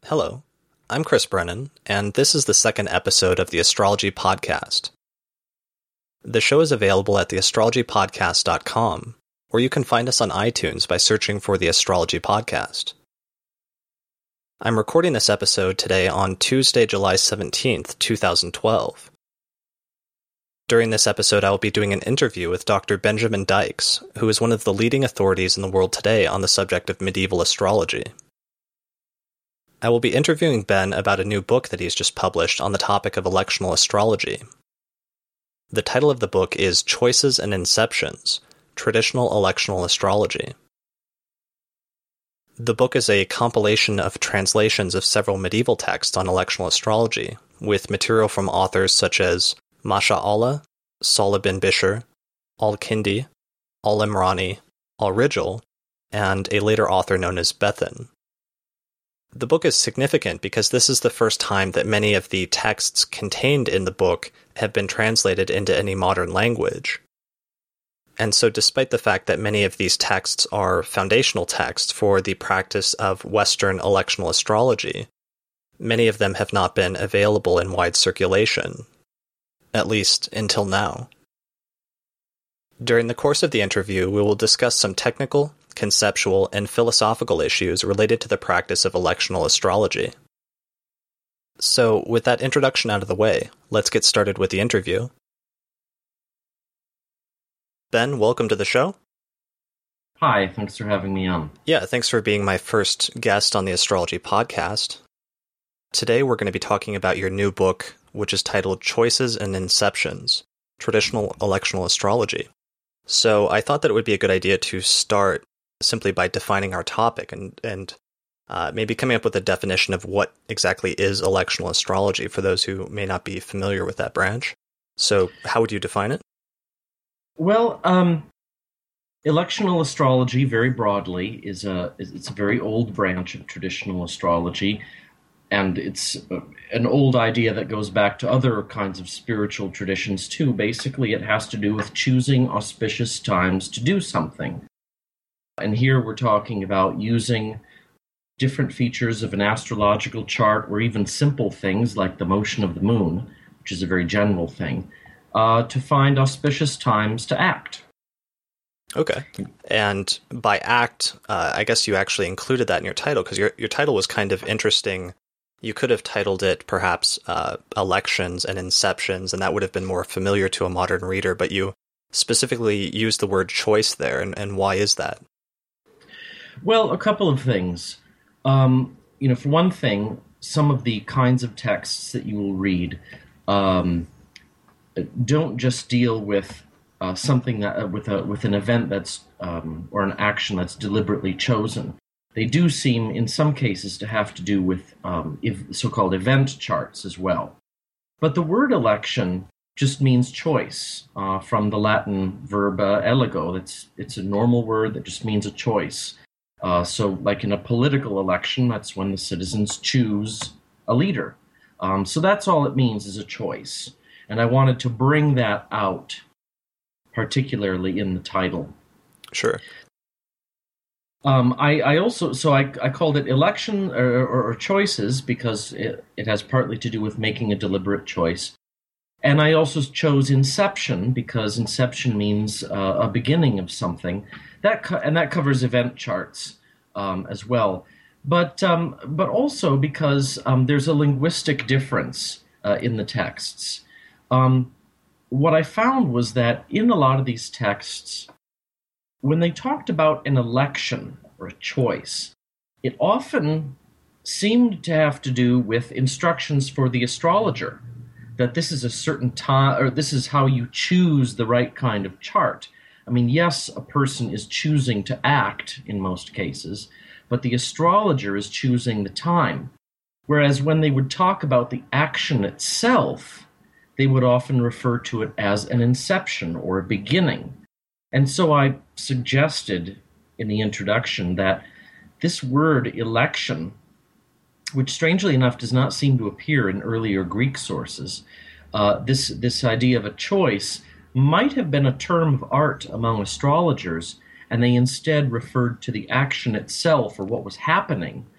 Hello, I'm Chris Brennan, and this is the second episode of the Astrology Podcast. The show is available at theastrologypodcast.com, or you can find us on iTunes by searching for the Astrology Podcast. I'm recording this episode today on Tuesday, July 17th, 2012. During this episode, I will be doing an interview with Dr. Benjamin Dykes, who is one of the leading authorities in the world today on the subject of medieval astrology. I will be interviewing Ben about a new book that he's just published on the topic of electional astrology. The title of the book is Choices and Inceptions: Traditional Electional Astrology. The book is a compilation of translations of several medieval texts on electional astrology, with material from authors such as Masha Allah, Salah bin Bishr, Al-Kindi, Al-Imrani, Al-Rijal, and a later author known as Bethan. The book is significant because this is the first time that many of the texts contained in the book have been translated into any modern language. And so despite the fact that many of these texts are foundational texts for the practice of Western electional astrology, many of them have not been available in wide circulation, at least until now. During the course of the interview, we will discuss some technical, conceptual, and philosophical issues related to the practice of electional astrology. So, with that introduction out of the way, let's get started with the interview. Ben, welcome to the show. Hi, thanks for having me on. Yeah, thanks for being my first guest on the Astrology Podcast. Today we're going to be talking about your new book, which is titled Choices and Inceptions: Traditional Electional Astrology. So I thought that it would be a good idea to start simply by defining our topic and maybe coming up with a definition of what exactly is electional astrology for those who may not be familiar with that branch. So how would you define it? Well, electional astrology, very broadly, it's a very old branch of traditional astrology, and it's an old idea that goes back to other kinds of spiritual traditions too. Basically, it has to do with choosing auspicious times to do something. And here we're talking about using different features of an astrological chart, or even simple things like the motion of the moon, which is a very general thing, to find auspicious times to act. Okay. And by act, I guess you actually included that in your title, because your title was kind of interesting. You could have titled it perhaps Elections and Inceptions, and that would have been more familiar to a modern reader, but you specifically used the word choice there, and why is that? Well, a couple of things. For one thing, some of the kinds of texts that you will read don't just deal with something that with an event that's or an action that's deliberately chosen. They do seem, in some cases, to have to do with so-called event charts as well. But the word election just means choice, from the Latin verb eligo. It's a normal word that just means a choice. So like in a political election, that's when the citizens choose a leader. So that's all it means, is a choice. And I wanted to bring that out, particularly in the title. Sure. I called it election or choices because it has partly to do with making a deliberate choice. And I also chose inception because inception means a beginning of something. That covers event charts as well. But also because there's a linguistic difference in the texts. What I found was that in a lot of these texts, when they talked about an election or a choice, it often seemed to have to do with instructions for the astrologer, that this is a certain time, or this is how you choose the right kind of chart. I mean, yes, a person is choosing to act in most cases, but the astrologer is choosing the time. Whereas when they would talk about the action itself, they would often refer to it as an inception or a beginning. And so I suggested in the introduction that this word election, which strangely enough does not seem to appear in earlier Greek sources, this idea of a choice might have been a term of art among astrologers, and they instead referred to the action itself or what was happening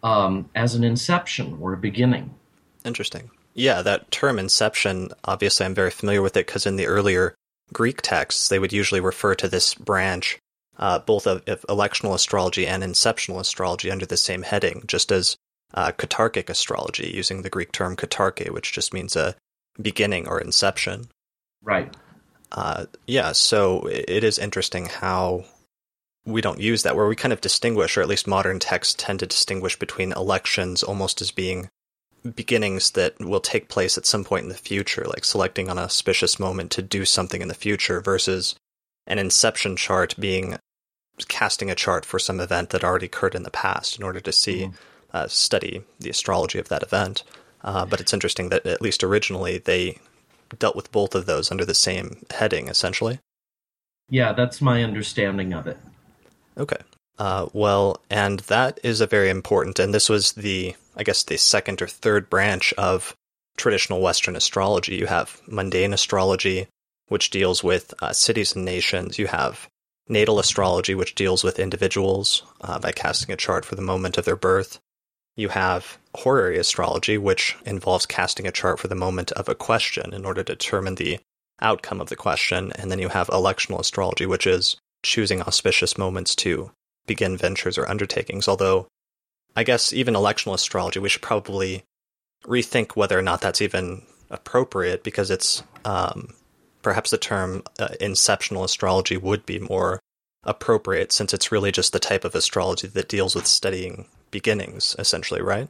as an inception or a beginning. Interesting. Yeah, that term inception, obviously I'm very familiar with it because in the earlier Greek texts, they would usually refer to this branch, both of electional astrology and inceptional astrology under the same heading, just as katarchic astrology, using the Greek term katarche, which just means a beginning or inception. Right. Yeah, so it is interesting how we don't use that, where we kind of distinguish, or at least modern texts tend to distinguish between elections almost as being beginnings that will take place at some point in the future, like selecting an auspicious moment to do something in the future, versus an inception chart being casting a chart for some event that already occurred in the past in order to see, study the astrology of that event. But it's interesting that at least originally they dealt with both of those under the same heading, essentially. Yeah, that's my understanding of it. Okay. Well, and that is a very important, and this was the second or third branch of traditional Western astrology. You have mundane astrology, which deals with cities and nations. You have natal astrology, which deals with individuals by casting a chart for the moment of their birth. You have horary astrology, which involves casting a chart for the moment of a question in order to determine the outcome of the question. And then you have electional astrology, which is choosing auspicious moments to begin ventures or undertakings. Although, I guess even electional astrology, we should probably rethink whether or not that's even appropriate, because it's perhaps the term inceptional astrology would be more appropriate, since it's really just the type of astrology that deals with studying beginnings, essentially, right?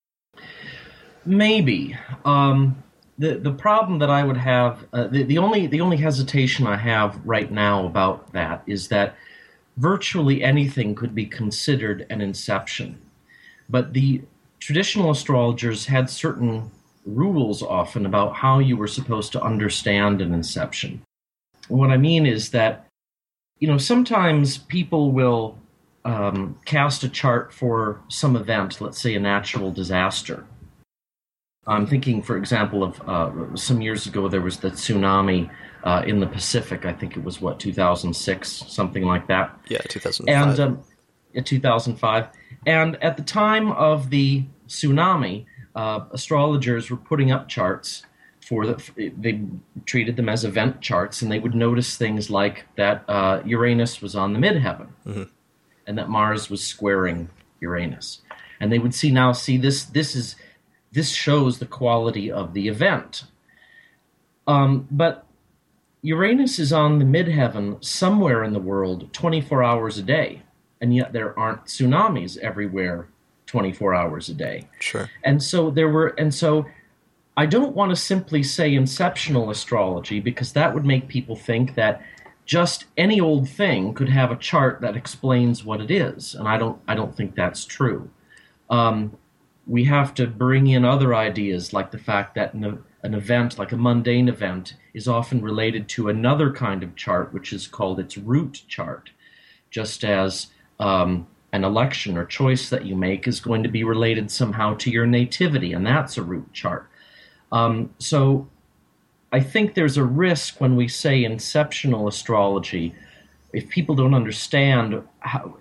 Maybe. The problem that I would have, the only hesitation I have right now about that is that virtually anything could be considered an inception. But the traditional astrologers had certain rules often about how you were supposed to understand an inception. What I mean is that, sometimes people will cast a chart for some event, let's say a natural disaster. I'm thinking, for example, of some years ago there was the tsunami in the Pacific. I think it was, 2006, something like that. Yeah, 2005. And 2005. And at the time of the tsunami, astrologers were putting up charts they treated them as event charts, and they would notice things like that Uranus was on the midheaven, and that Mars was squaring Uranus. And they would see this shows the quality of the event. But Uranus is on the midheaven somewhere in the world 24 hours a day, and yet there aren't tsunamis everywhere 24 hours a day. Sure. And so I don't want to simply say inceptional astrology, because that would make people think that just any old thing could have a chart that explains what it is, and I don't think that's true. We have to bring in other ideas, like the fact that an event, like a mundane event, is often related to another kind of chart, which is called its root chart, just as an election or choice that you make is going to be related somehow to your nativity, and that's a root chart. So I think there's a risk when we say inceptional astrology, if people don't understand how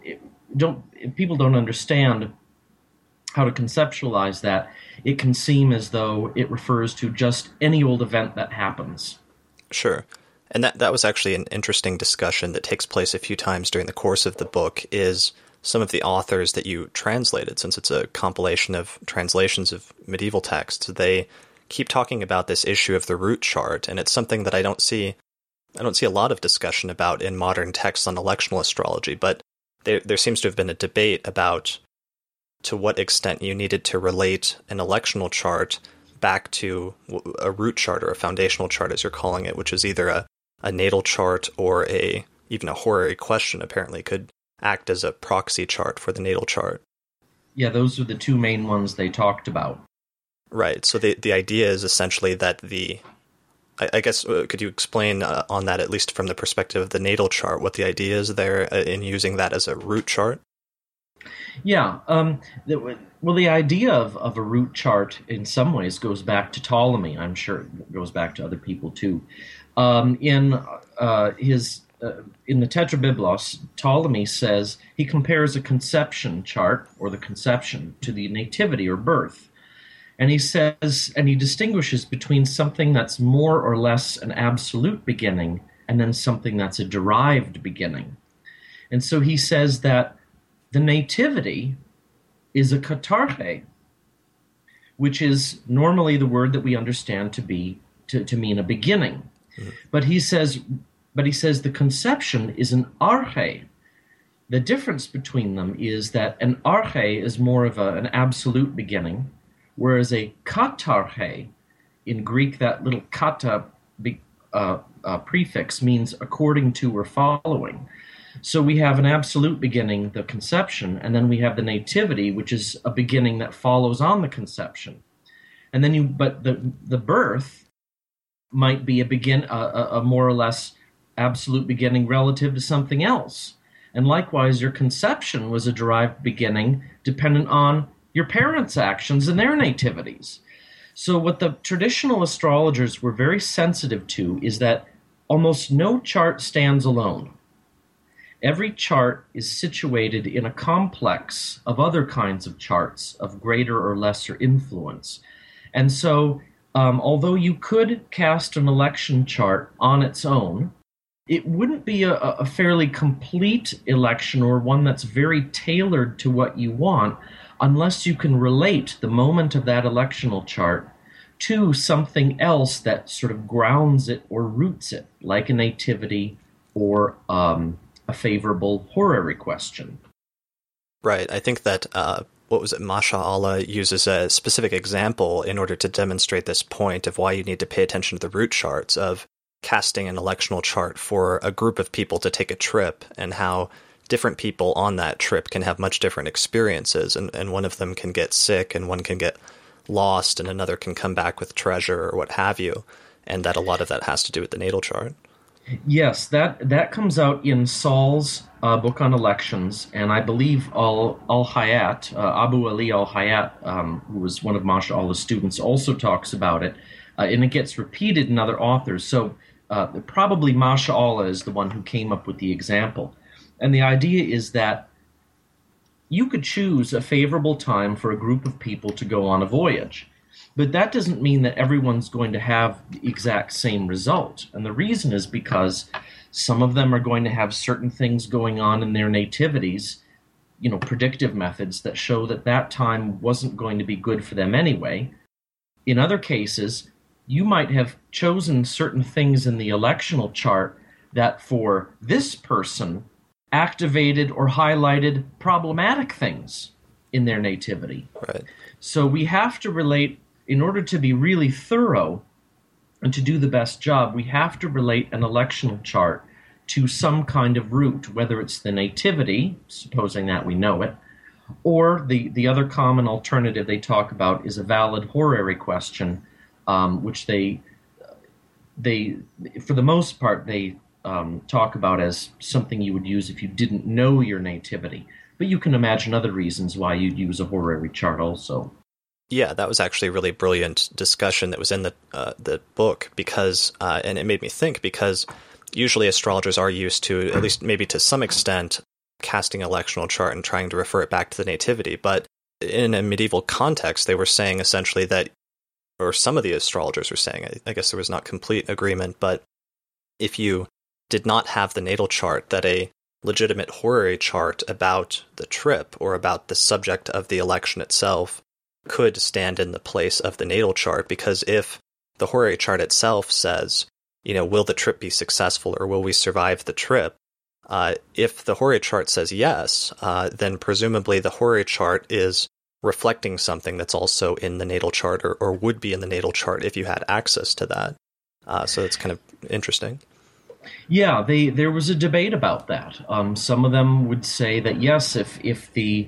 to conceptualize that, it can seem as though it refers to just any old event that happens. Sure. And that was actually an interesting discussion that takes place a few times during the course of the book, is some of the authors that you translated, since it's a compilation of translations of medieval texts, they keep talking about this issue of the root chart, and it's something that I don't see a lot of discussion about in modern texts on electional astrology, but there seems to have been a debate about to what extent you needed to relate an electional chart back to a root chart, or a foundational chart, as you're calling it, which is either a natal chart or even a horary question apparently could act as a proxy chart for the natal chart. Yeah, those are the two main ones they talked about. Right. So the idea is essentially that I guess, could you explain on that, at least from the perspective of the natal chart, what the idea is there in using that as a root chart? Yeah. The idea of a root chart in some ways goes back to Ptolemy. I'm sure it goes back to other people too. In his in the Tetrabiblos, Ptolemy says he compares a conception chart, or the conception, to the nativity or birth. And he says, and he distinguishes between something that's more or less an absolute beginning and then something that's a derived beginning. And so he says that the nativity is a katarche, which is normally the word that we understand to be to mean a beginning. Mm-hmm. But he says the conception is an arche. The difference between them is that an arche is more of an absolute beginning, whereas a katarche, in Greek, that little kata prefix means according to or following. So we have an absolute beginning, the conception, and then we have the nativity, which is a beginning that follows on the conception. And then but the birth might be a more or less absolute beginning relative to something else. And likewise, your conception was a derived beginning dependent on your parents' actions and their nativities. So what the traditional astrologers were very sensitive to is that almost no chart stands alone. Every chart is situated in a complex of other kinds of charts of greater or lesser influence. And so, although you could cast an election chart on its own, it wouldn't be a fairly complete election or one that's very tailored to what you want unless you can relate the moment of that electional chart to something else that sort of grounds it or roots it, like a nativity or a favorable horary question. Right. I think that, Masha Allah uses a specific example in order to demonstrate this point of why you need to pay attention to the root charts of casting an electional chart for a group of people to take a trip, and how different people on that trip can have much different experiences, and one of them can get sick and one can get lost and another can come back with treasure or what have you, and that a lot of that has to do with the natal chart. Yes, that comes out in Saul's book on elections, and I believe Al-Hayat, Abu Ali Al-Hayat, who was one of Masha Allah's students, also talks about it, and it gets repeated in other authors. So probably Masha Allah is the one who came up with the example. And the idea is that you could choose a favorable time for a group of people to go on a voyage. But that doesn't mean that everyone's going to have the exact same result. And the reason is because some of them are going to have certain things going on in their nativities, predictive methods that show that time wasn't going to be good for them anyway. In other cases, you might have chosen certain things in the electional chart that for this person activated or highlighted problematic things in their nativity. Right. So we have to relate, in order to be really thorough and to do the best job, we have to relate an electional chart to some kind of root, whether it's the nativity, supposing that we know it, or the other common alternative they talk about is a valid horary question, which they for the most part, they talk about as something you would use if you didn't know your nativity. But you can imagine other reasons why you'd use a horary chart also. Yeah, that was actually a really brilliant discussion that was in the book, because and it made me think, because usually astrologers are used to, at least maybe to some extent, casting an electional chart and trying to refer it back to the nativity. But in a medieval context, they were saying essentially that, or some of the astrologers were saying, I guess there was not complete agreement, but if you did not have the natal chart, that a legitimate horary chart about the trip or about the subject of the election itself could stand in the place of the natal chart, because if the horary chart itself says, will the trip be successful or will we survive the trip? If the horary chart says yes, then presumably the horary chart is reflecting something that's also in the natal chart, or would be in the natal chart if you had access to that. So it's kind of interesting. Yeah, there was a debate about that. Some of them would say that yes, if the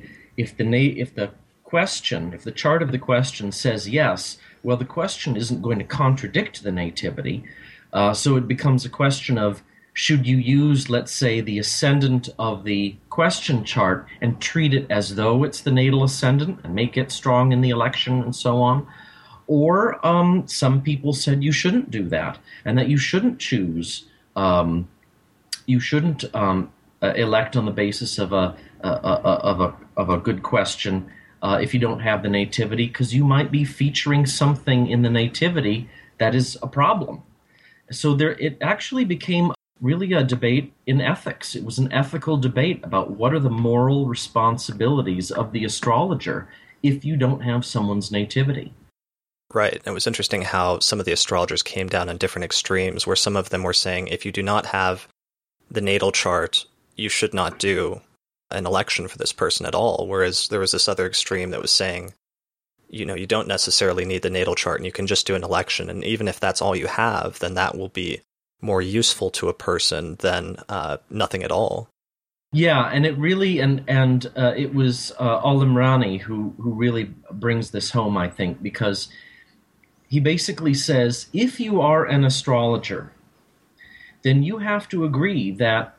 chart of the question says yes, well, the question isn't going to contradict the nativity. So it becomes a question of, should you use, let's say, the ascendant of the question chart and treat it as though it's the natal ascendant and make it strong in the election and so on? Or some people said you shouldn't do that, and that you shouldn't choose You shouldn't elect on the basis of a good question if you don't have the nativity, because you might be featuring something in the nativity that is a problem. So it actually became really a debate in ethics. It was an ethical debate about what are the moral responsibilities of the astrologer if you don't have someone's nativity. Right. It was interesting how some of the astrologers came down on different extremes, where some of them were saying if you do not have the natal chart, you should not do an election for this person at all. Whereas there was this other extreme that was saying, you don't necessarily need the natal chart and you can just do an election. And even if that's all you have, then that will be more useful to a person than nothing at all. Yeah, and it really and it was Al-Imrani who really brings this home, I think, because he basically says if you are an astrologer, then you have to agree that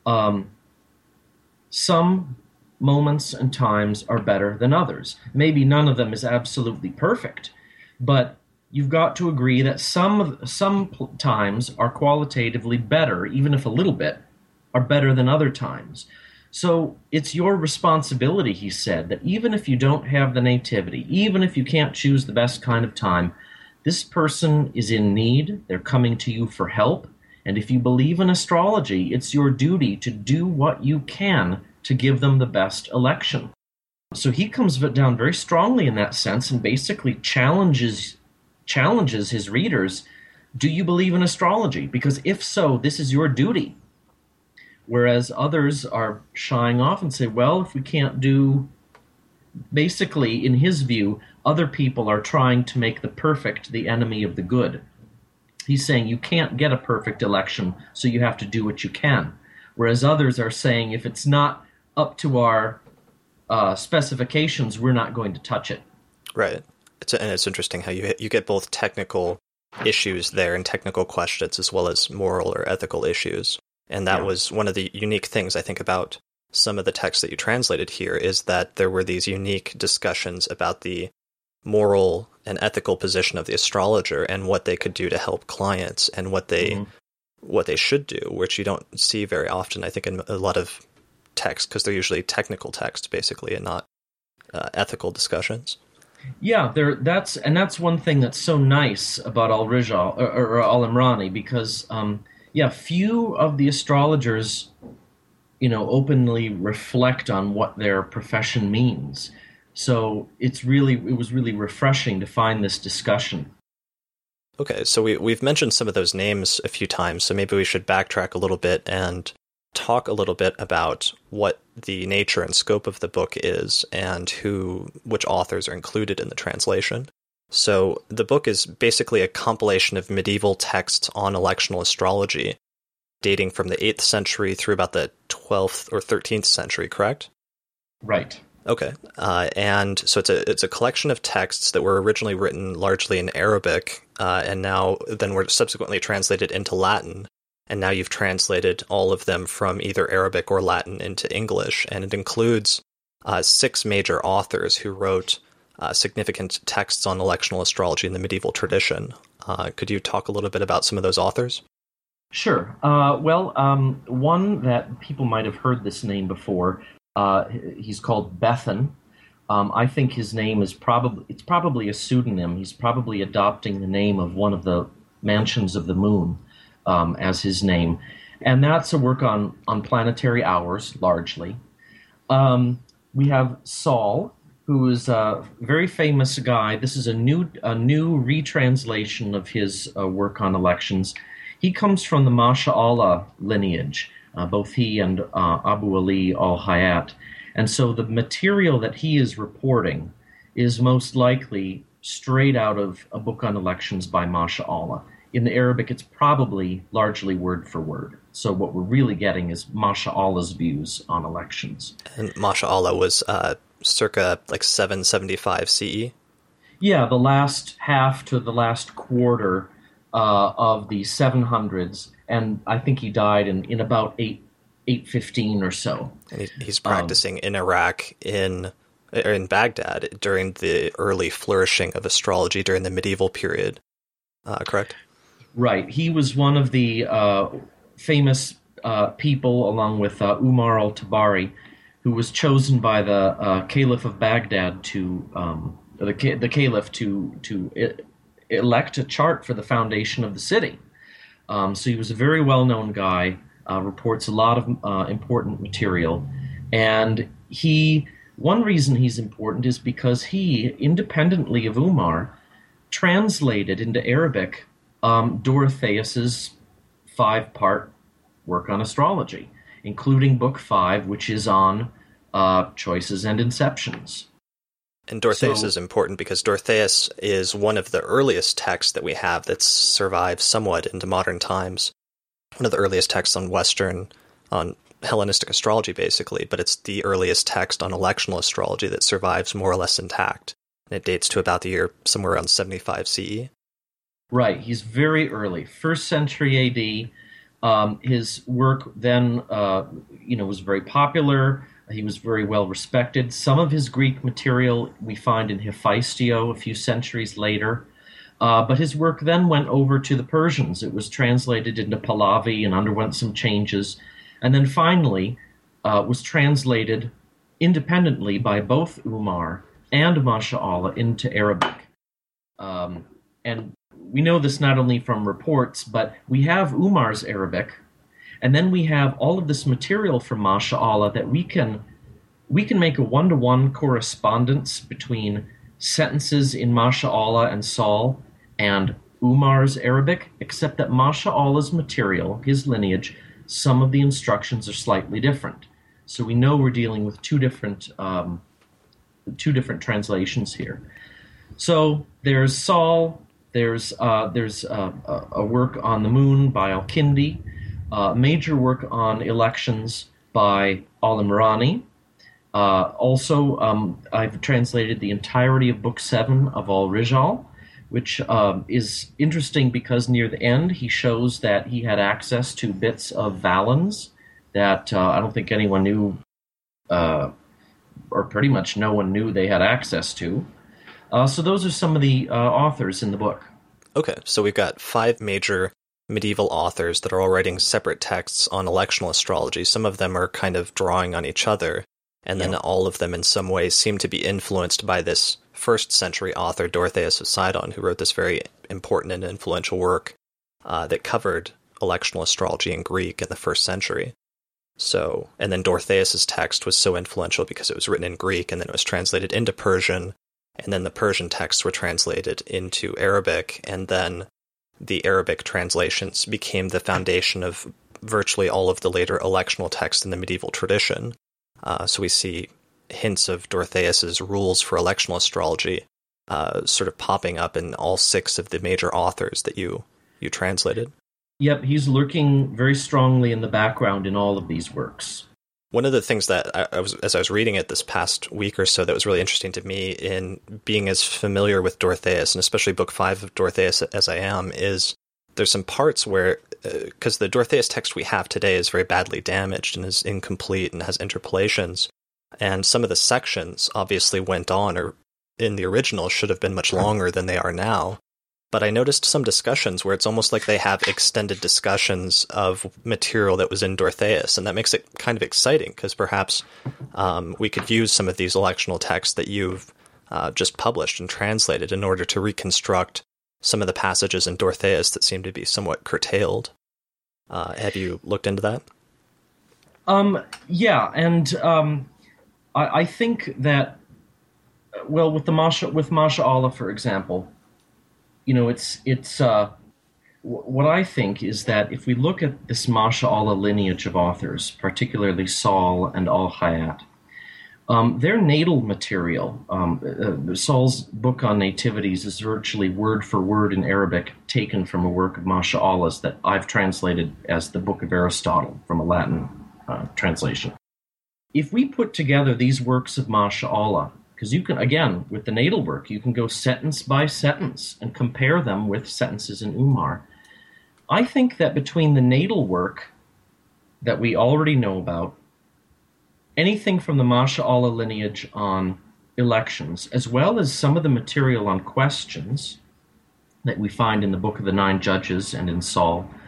some moments and times are better than others. Maybe none of them is absolutely perfect, but you've got to agree that some times are qualitatively better, even if a little bit, are better than other times. So it's your responsibility, he said, that even if you don't have the nativity, even if you can't choose the best kind of time, this person is in need, they're coming to you for help, and if you believe in astrology, it's your duty to do what you can to give them the best election. So he comes down very strongly in that sense and basically challenges his readers, do you believe in astrology? Because if so, this is your duty. Whereas others are shying off and say, well, if we can't do... Basically, in his view, other people are trying to make the perfect the enemy of the good. He's saying you can't get a perfect election, so you have to do what you can. Whereas others are saying if it's not up to our specifications, we're not going to touch it. Right. And it's interesting how you get both technical issues there and technical questions as well as moral or ethical issues. And that was one of the unique things I think about some of the texts that you translated here, is that there were these unique discussions about the moral and ethical position of the astrologer and what they could do to help clients and what they should do, which you don't see very often, I think, in a lot of texts, because they're usually technical texts, basically, and not ethical discussions. Yeah, that's one thing that's so nice about Al-Rijal or Al-Imrani, because few of the astrologers, openly reflect on what their profession means. So it was really refreshing to find this discussion. Okay, so we've mentioned some of those names a few times, so maybe we should backtrack a little bit and talk a little bit about what the nature and scope of the book is and which authors are included in the translation. So the book is basically a compilation of medieval texts on electional astrology, dating from the 8th century through about the 12th or 13th century, correct? Right. Okay. And so it's a collection of texts that were originally written largely in Arabic, and then were subsequently translated into Latin. And now you've translated all of them from either Arabic or Latin into English. And it includes 6 major authors who wrote significant texts on electional astrology in the medieval tradition. Could you talk a little bit about some of those authors? Sure. One that people might have heard this name before, he's called Bethan. I think his name is probably a pseudonym. He's probably adopting the name of one of the mansions of the moon as his name. And that's a work on planetary hours, largely. We have Saul, who is a very famous guy. This is a new retranslation of his work on elections. He comes from the Masha'Allah lineage, both he and Abu Ali al-Hayat. And so the material that he is reporting is most likely straight out of a book on elections by Masha'Allah. In the Arabic, it's probably largely word for word. So what we're really getting is Masha'Allah's views on elections. And Masha'Allah was circa 775 CE? Yeah, the last half to the last quarter of the 700s, and I think he died in about 815 or so. And he's practicing in Iraq, in Baghdad, during the early flourishing of astrology during the medieval period, correct? Right. He was one of the famous people, along with Umar al-Tabari, who was chosen by the Caliph of Baghdad the Caliph to elect a chart for the foundation of the city. So he was a very well-known guy, reports a lot of important material, and one reason he's important is because he, independently of Umar, translated into Arabic Dorotheus's 5-part work on astrology, including Book 5, which is on choices and inceptions. And Dorotheus is important because Dorotheus is one of the earliest texts that we have that survives somewhat into modern times. One of the earliest texts on Hellenistic astrology, basically, but it's the earliest text on electional astrology that survives more or less intact. And it dates to about the year somewhere around 75 CE. Right, he's very early, 1st century AD. His work then, was very popular. He was very well respected. Some of his Greek material we find in Hephaestio a few centuries later. But his work then went over to the Persians. It was translated into Pahlavi and underwent some changes. And then finally was translated independently by both Umar and Masha Allah into Arabic. And we know this not only from reports, but we have Umar's Arabic, and then we have all of this material from Masha Allah that we can make a one-to-one correspondence between sentences in Masha Allah and Saul and Umar's Arabic, except that Masha Allah's material, his lineage, some of the instructions are slightly different. So we know we're dealing with two different translations here. So there's Saul, there's a work on the moon by Al-Kindi, major work on elections by Al-Imrani. Also, I've translated the entirety of Book 7 of Al-Rijal, which is interesting because near the end he shows that he had access to bits of Valens that I don't think anyone knew, or pretty much no one knew they had access to. So those are some of the authors in the book. Okay, so we've got 5 major medieval authors that are all writing separate texts on electional astrology. Some of them are kind of drawing on each other, and then all of them in some ways seem to be influenced by this 1st century author, Dorotheus of Sidon, who wrote this very important and influential work that covered electional astrology in Greek in the 1st century. So, and then Dorotheus's text was so influential because it was written in Greek, and then it was translated into Persian, and then the Persian texts were translated into Arabic, and then the Arabic translations became the foundation of virtually all of the later electional texts in the medieval tradition. So we see hints of Dorotheus's rules for electional astrology sort of popping up in all 6 of the major authors that you translated. Yep, he's lurking very strongly in the background in all of these works. One of the things that as I was reading it this past week or so that was really interesting to me in being as familiar with Dorotheus, and especially Book 5 of Dorotheus as I am, is there's some parts where, because the Dorotheus text we have today is very badly damaged and is incomplete and has interpolations, and some of the sections obviously went on, or in the original should have been much longer than they are now. But I noticed some discussions where it's almost like they have extended discussions of material that was in Dorotheus, and that makes it kind of exciting, because perhaps we could use some of these electional texts that you've just published and translated in order to reconstruct some of the passages in Dorotheus that seem to be somewhat curtailed. Have you looked into that? Yeah, and I think that, well, with Masha Allah, for example, it's what I think is that if we look at this Masha Allah lineage of authors, particularly Saul and Al-Hayat, their natal material, Saul's book on nativities is virtually word for word in Arabic taken from a work of Masha Allah's that I've translated as the Book of Aristotle from a Latin translation. If we put together these works of Masha Allah, because you can, again, with the natal work, you can go sentence by sentence and compare them with sentences in Umar. I think that between the natal work that we already know about, anything from the Masha Allah lineage on elections, as well as some of the material on questions that we find in the Book of the 9 Judges and in Saul,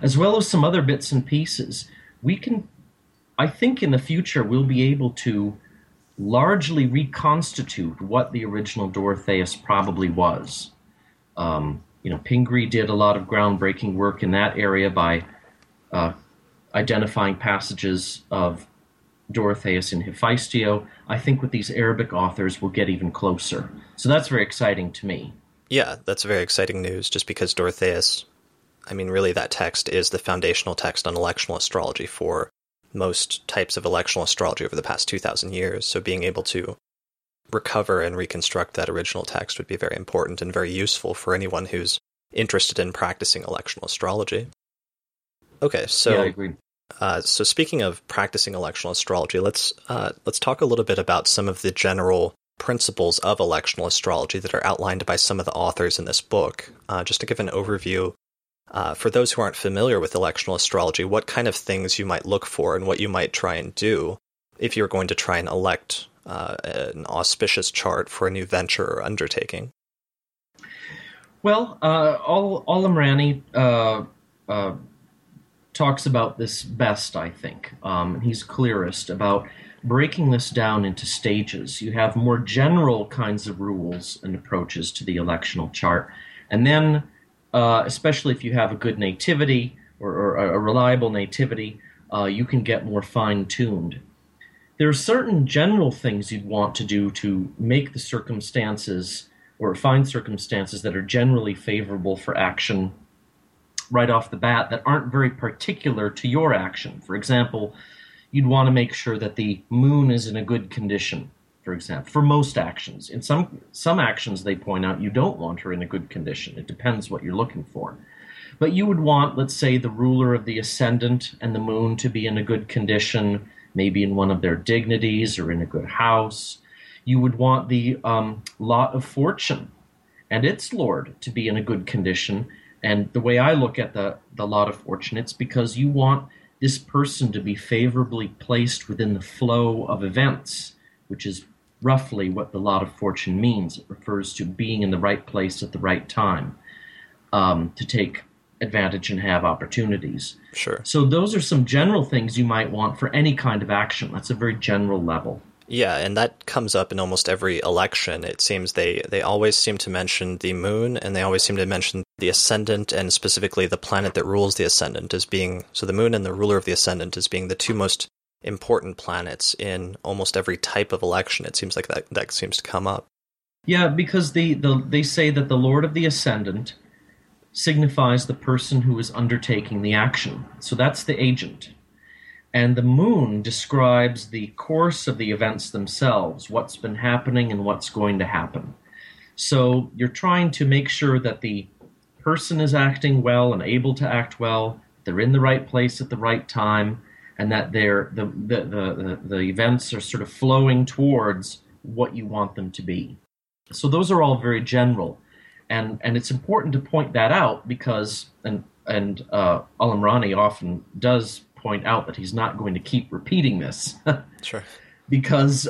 as well as some other bits and pieces. I think in the future we'll be able to largely reconstitute what the original Dorotheus probably was. Pingree did a lot of groundbreaking work in that area by identifying passages of Dorotheus in Hephaestio. I think with these Arabic authors we'll get even closer. So that's very exciting to me. Yeah, that's very exciting news, just because Dorotheus, I mean, really that text is the foundational text on electional astrology for most types of electional astrology over the past 2,000 years. So being able to recover and reconstruct that original text would be very important and very useful for anyone who's interested in practicing electional astrology. Okay, so yeah, I agree. So speaking of practicing electional astrology, let's talk a little bit about some of the general principles of electional astrology that are outlined by some of the authors in this book. Just to give an overview, for those who aren't familiar with electional astrology, what kind of things you might look for and what you might try and do if you're going to try and elect an auspicious chart for a new venture or undertaking. Well, Al-Amrani talks about this best, I think. He's clearest about breaking this down into stages. You have more general kinds of rules and approaches to the electional chart. And then, especially if you have a good nativity or a reliable nativity, you can get more fine-tuned. There are certain general things you'd want to do to make the circumstances or find circumstances that are generally favorable for action right off the bat that aren't very particular to your action. For example, you'd want to make sure that the moon is in a good condition, for example, for most actions. In some actions, they point out you don't want her in a good condition. It depends what you're looking for. But you would want, let's say, the ruler of the ascendant and the moon to be in a good condition, maybe in one of their dignities or in a good house. You would want the lot of fortune and its lord to be in a good condition. And the way I look at the lot of fortune, it's because you want this person to be favorably placed within the flow of events, which is roughly what the lot of fortune means. It refers to being in the right place at the right time to take advantage and have opportunities. Sure. So those are some general things you might want for any kind of action. That's a very general level. Yeah, and that comes up in almost every election. It seems they always seem to mention the moon, and they always seem to mention the ascendant, and specifically the planet that rules the ascendant as being, so the moon and the ruler of the ascendant as being the two most important planets in almost every type of election. It seems like that seems to come up. Yeah, because they say that the lord of the ascendant signifies the person who is undertaking the action. So that's the agent. And the moon describes the course of the events themselves, what's been happening and what's going to happen. So you're trying to make sure that the person is acting well and able to act well, they're in the right place at the right time, and that the events are sort of flowing towards what you want them to be. So those are all very general. And it's important to point that out because, and Al-Amrani often does point out that he's not going to keep repeating this. Sure. Because,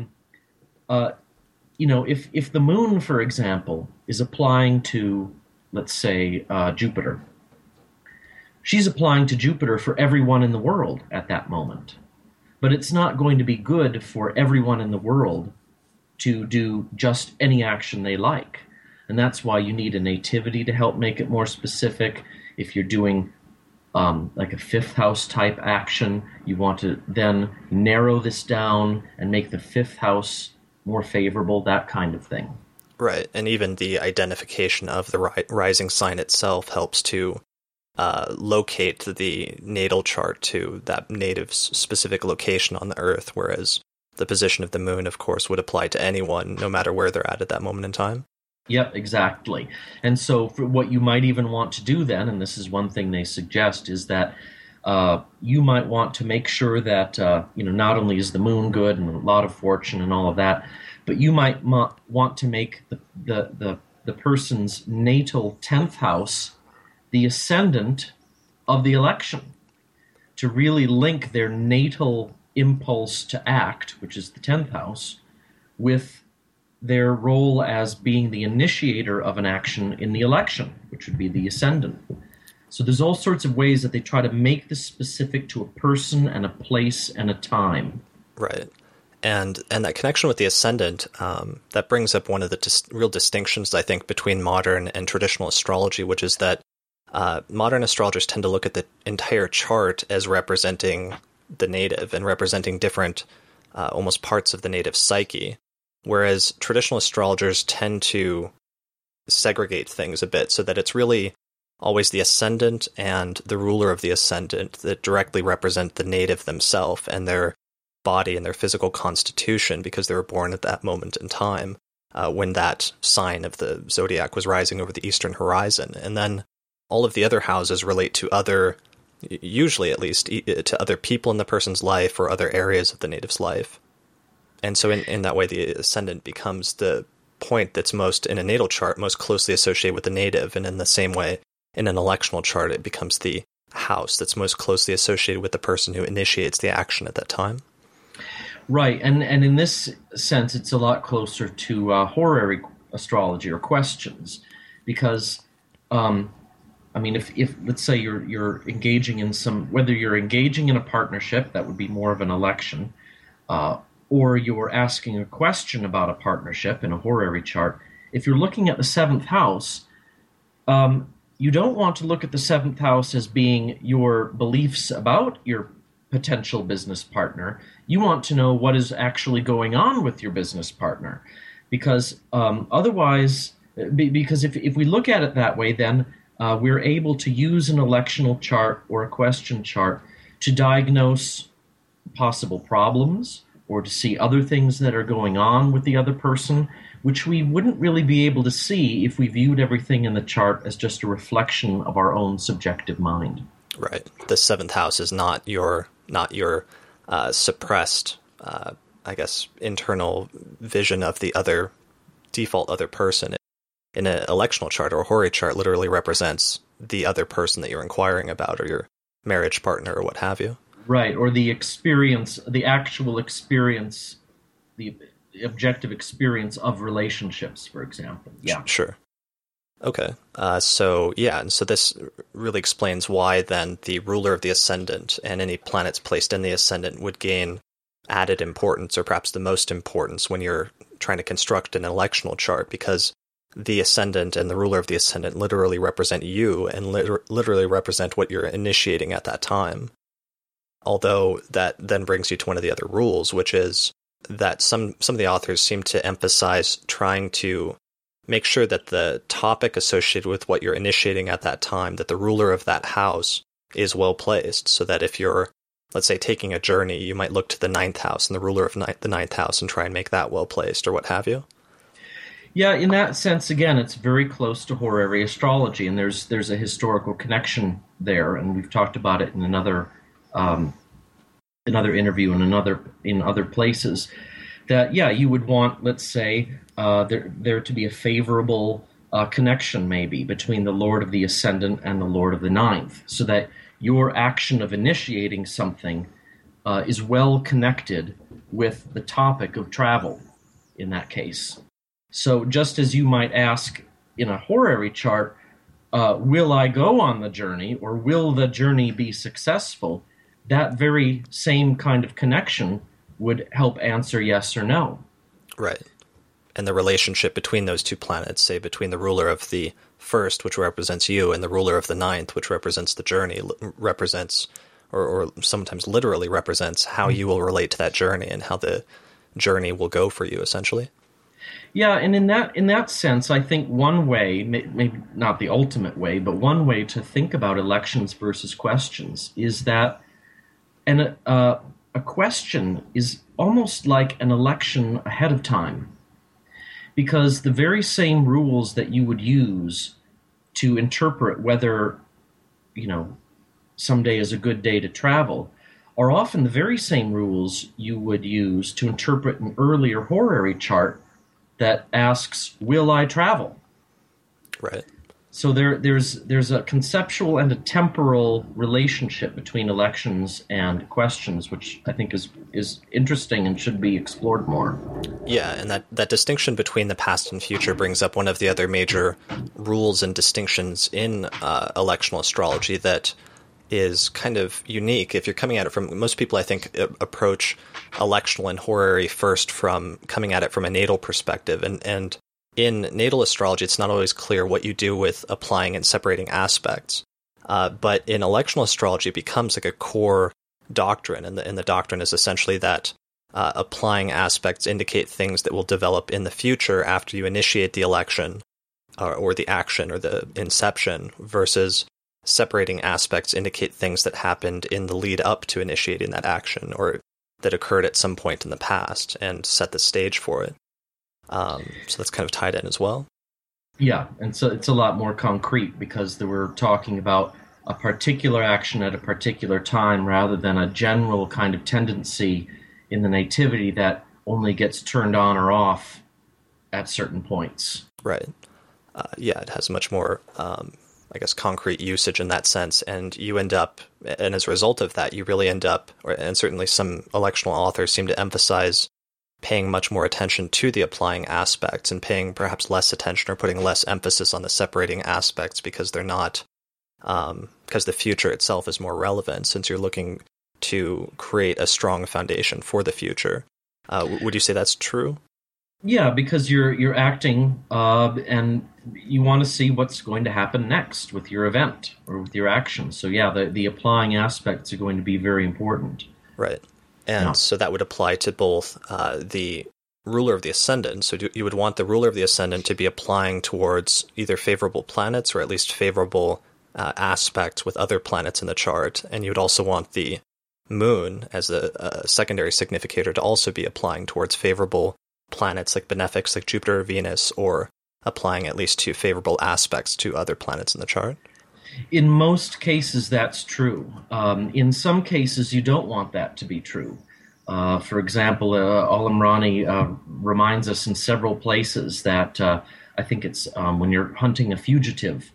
if the moon, for example, is applying to, let's say, Jupiter, she's applying to Jupiter for everyone in the world at that moment. But it's not going to be good for everyone in the world to do just any action they like. And that's why you need a nativity to help make it more specific. If you're doing like a fifth house type action, you want to then narrow this down and make the fifth house more favorable, that kind of thing. Right, and even the identification of the rising sign itself helps to locate the natal chart to that native specific location on the Earth, whereas the position of the moon, of course, would apply to anyone, no matter where they're at that moment in time. Yep, exactly. And so for what you might even want to do then, and this is one thing they suggest, is that you might want to make sure that, not only is the moon good and a lot of fortune and all of that, but you might want to make the person's natal 10th house the ascendant of the election, to really link their natal impulse to act, which is the 10th house, with their role as being the initiator of an action in the election, which would be the ascendant. So there's all sorts of ways that they try to make this specific to a person and a place and a time. Right. And that connection with the ascendant, that brings up one of the real distinctions, I think, between modern and traditional astrology, which is that modern astrologers tend to look at the entire chart as representing the native and representing different almost parts of the native psyche, whereas traditional astrologers tend to segregate things a bit so that it's really always the ascendant and the ruler of the ascendant that directly represent the native themselves and their body and their physical constitution, because they were born at that moment in time when that sign of the zodiac was rising over the eastern horizon. And then all of the other houses relate to other, usually at least, to other people in the person's life or other areas of the native's life. And so in that way, the ascendant becomes the point that's most, in a natal chart, most closely associated with the native. And in the same way, in an electional chart, it becomes the house that's most closely associated with the person who initiates the action at that time. Right, and in this sense, it's a lot closer to horary astrology or questions, because, if let's say you're engaging in whether you're engaging in a partnership, that would be more of an election, or you're asking a question about a partnership in a horary chart. If you're looking at the seventh house, you don't want to look at the seventh house as being your beliefs about your potential business partner. You want to know what is actually going on with your business partner, because otherwise, because if we look at it that way, then we're able to use an electional chart or a question chart to diagnose possible problems or to see other things that are going on with the other person, which we wouldn't really be able to see if we viewed everything in the chart as just a reflection of our own subjective mind. Right. The seventh house is not your suppressed, internal vision of the other default other person. In an electional chart or a horary chart, literally represents the other person that you're inquiring about, or your marriage partner, or what have you. Right, or the experience, the actual experience, the objective experience of relationships, for example. Yeah. Sure. Okay. And so this really explains why then the ruler of the ascendant and any planets placed in the ascendant would gain added importance, or perhaps the most importance, when you're trying to construct an electional chart, because the ascendant and the ruler of the ascendant literally represent you and literally represent what you're initiating at that time. Although that then brings you to one of the other rules, which is that some of the authors seem to emphasize trying to make sure that the topic associated with what you're initiating at that time, that the ruler of that house is well placed, so that if you're, let's say, taking a journey, you might look to the ninth house and the ruler of the ninth house and try and make that well placed, or what have you. Yeah, in that sense, again, it's very close to horary astrology, and there's a historical connection there, and we've talked about it in another interview and in other places. That you would want, let's say, there to be a favorable connection maybe between the Lord of the Ascendant and the Lord of the Ninth, so that your action of initiating something is well connected with the topic of travel in that case. So just as you might ask in a horary chart, will I go on the journey, or will the journey be successful? That very same kind of connection would help answer yes or no. Right. And the relationship between those two planets, say between the ruler of the first, which represents you, and the ruler of the ninth, which represents the journey, represents, or sometimes literally represents, how you will relate to that journey and how the journey will go for you, essentially. Yeah, and in that sense, I think one way, maybe not the ultimate way, but one way to think about elections versus questions is that a question is almost like an election ahead of time, because the very same rules that you would use to interpret whether, someday is a good day to travel are often the very same rules you would use to interpret an earlier horary chart that asks, will I travel? Right. So there's a conceptual and a temporal relationship between elections and questions, which I think is interesting and should be explored more. Yeah, and that distinction between the past and future brings up one of the other major rules and distinctions in electional astrology that is kind of unique. If you're coming at it from, most people I think approach electional and horary first from coming at it from a natal perspective, and in natal astrology, it's not always clear what you do with applying and separating aspects. But in electional astrology, it becomes like a core doctrine, and the doctrine is essentially that applying aspects indicate things that will develop in the future after you initiate the election or the action or the inception, versus separating aspects indicate things that happened in the lead up to initiating that action or that occurred at some point in the past and set the stage for it. So that's kind of tied in as well. Yeah, and so it's a lot more concrete because we're talking about a particular action at a particular time rather than a general kind of tendency in the nativity that only gets turned on or off at certain points. Right. Yeah, it has much more, I guess, concrete usage in that sense, and you end up, and as a result of that, you really end up, and certainly some electional authors seem to emphasize paying much more attention to the applying aspects and paying perhaps less attention or putting less emphasis on the separating aspects because they're not, because the future itself is more relevant since you're looking to create a strong foundation for the future. Would you say that's true? Yeah, because you're acting and you want to see what's going to happen next with your event or with your action. So yeah, the applying aspects are going to be very important. Right. And so that would apply to both the ruler of the ascendant. So you would want the ruler of the ascendant to be applying towards either favorable planets or at least favorable aspects with other planets in the chart. And you would also want the moon as a secondary significator to also be applying towards favorable planets like benefics like Jupiter or Venus, or applying at least to favorable aspects to other planets in the chart. In most cases, that's true. In some cases, you don't want that to be true. For example, Al-Amrani reminds us in several places that I think it's when you're hunting a fugitive,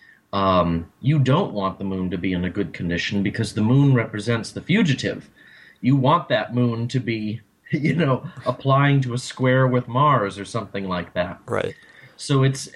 you don't want the moon to be in a good condition because the moon represents the fugitive. You want that moon to be, applying to a square with Mars or something like that. Right. So it's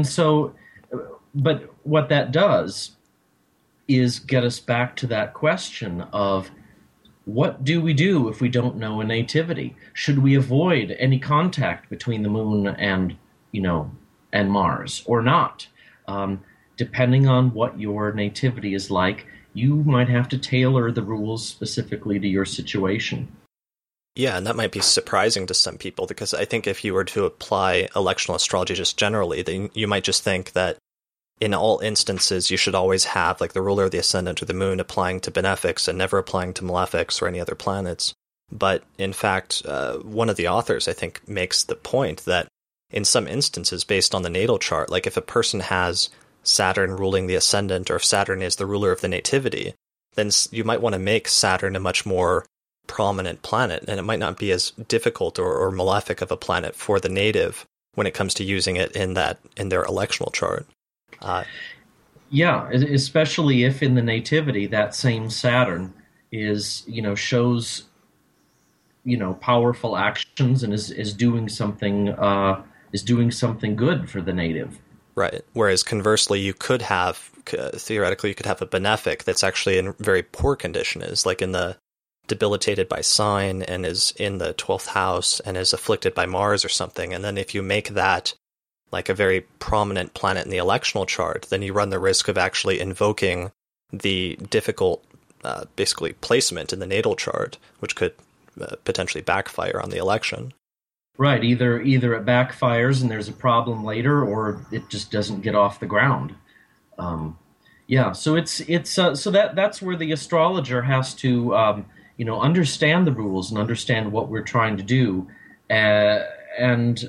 but what that does is get us back to that question of what do we do if we don't know a nativity? Should we avoid any contact between the moon and Mars or not? Depending on what your nativity is like, you might have to tailor the rules specifically to your situation. Yeah, and that might be surprising to some people because I think if you were to apply electional astrology just generally, then you might just think that in all instances you should always have like the ruler of the ascendant or the moon applying to benefics and never applying to malefics or any other planets. But in fact, one of the authors, I think, makes the point that in some instances, based on the natal chart, like if a person has Saturn ruling the ascendant or if Saturn is the ruler of the nativity, then you might want to make Saturn a much more prominent planet, and it might not be as difficult or malefic of a planet for the native when it comes to using it in their electional chart. Yeah, especially if in the nativity that same Saturn is shows powerful actions and is doing something good for the native. Right. Whereas conversely, you could have theoretically a benefic that's actually in very poor condition, is like in the debilitated by sign and is in the 12th house and is afflicted by Mars or something. And then if you make that like a very prominent planet in the electional chart, then you run the risk of actually invoking the difficult, basically, placement in the natal chart, which could potentially backfire on the election. Right. Either it backfires and there's a problem later, or it just doesn't get off the ground. Yeah. So that's where the astrologer has to understand the rules and understand what we're trying to do, and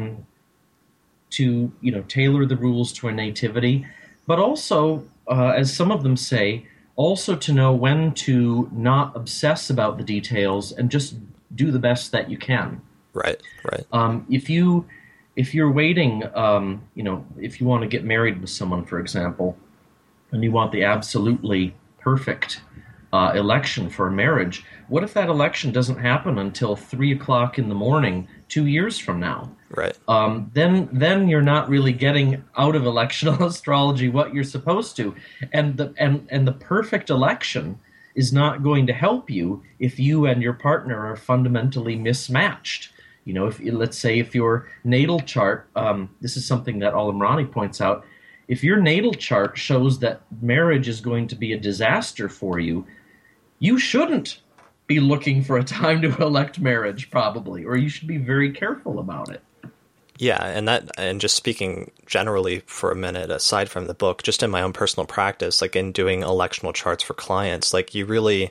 to tailor the rules to a nativity, but also, as some of them say, also to know when to not obsess about the details and just do the best that you can. Right. If you if you're waiting, if you want to get married with someone, for example, and you want the absolutely perfect election for a marriage, what if that election doesn't happen until 3 o'clock in the morning 2 years from now? Right. Then you're not really getting out of electional astrology what you're supposed to, and the perfect election is not going to help you if you and your partner are fundamentally mismatched. If let's say if your natal chart, this is something that Al-Amrani points out, if your natal chart shows that marriage is going to be a disaster for you, you shouldn't be looking for a time to elect marriage, probably, or you should be very careful about it. Yeah, and just speaking generally for a minute, aside from the book, just in my own personal practice, like in doing electional charts for clients, like you really,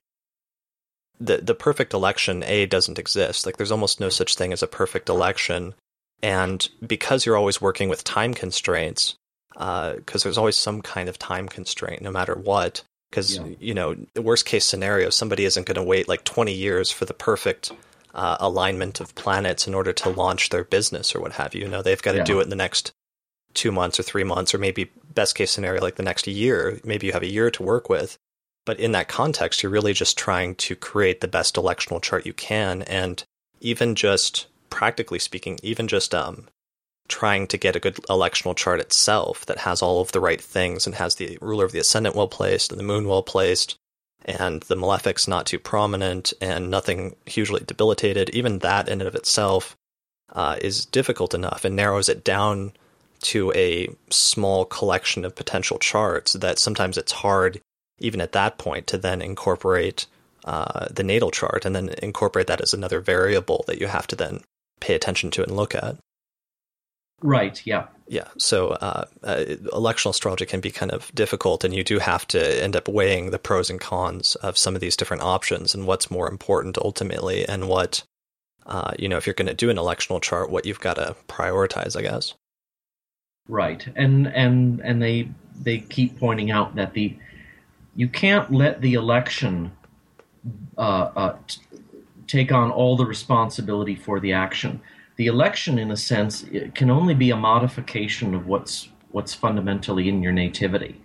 the perfect election, doesn't exist. Like there's almost no such thing as a perfect election. And because you're always working with time constraints, because there's always some kind of time constraint, no matter what, because, the worst case scenario, somebody isn't going to wait like 20 years for the perfect alignment of planets in order to launch their business or what have you. They've got to do it in the next 2 months or 3 months, or maybe best case scenario, like the next year. Maybe you have a year to work with. But in that context, you're really just trying to create the best electional chart you can. And even just practically speaking, even just trying to get a good electional chart itself that has all of the right things and has the ruler of the ascendant well placed and the moon well placed and the malefics not too prominent and nothing hugely debilitated, even that in and of itself is difficult enough and narrows it down to a small collection of potential charts that sometimes it's hard, even at that point, to then incorporate the natal chart and then incorporate that as another variable that you have to then pay attention to and look at. Right, yeah. Yeah, so electional astrology can be kind of difficult, and you do have to end up weighing the pros and cons of some of these different options and what's more important ultimately, and what, if you're going to do an electional chart, what you've got to prioritize, I guess. Right, and they keep pointing out that you can't let the election take on all the responsibility for the action. The election, in a sense, it can only be a modification of what's fundamentally in your nativity.